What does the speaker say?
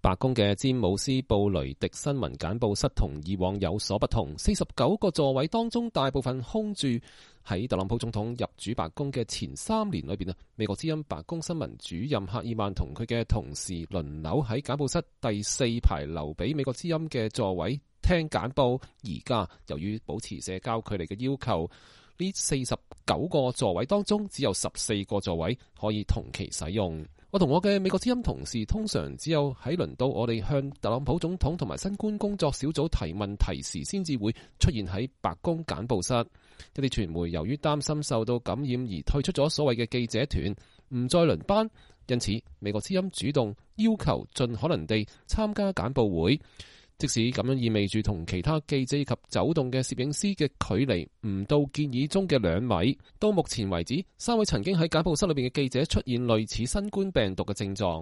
白宮嘅詹姆斯布雷迪新聞簡報室同以往有所不同，49個座位當中大部分空住。喺特朗普總統入主白宮嘅前3年裏邊啊，美國之音白宮新聞主任赫爾曼同佢嘅同事輪流喺簡報室第4排留俾美國之音嘅座位聽簡報。而家由於保持社交距離嘅要求，呢49個座位當中只有14個座位可以同期使用。我同我嘅美國之音同事通常只有喺輪到我哋向特朗普總統同埋新冠工作小組提問題時，先至會出現喺白宮簡報室。一啲傳媒由於擔心受到感染而退出咗所謂嘅記者團，唔再輪班，因此美國之音主動要求盡可能地參加簡報會。即使咁樣意味住同其他記者以及走動嘅攝影師嘅距離唔到建議中嘅2米，到目前為止，3位曾經喺簡報室裏邊嘅記者出現類似新冠病毒嘅症狀。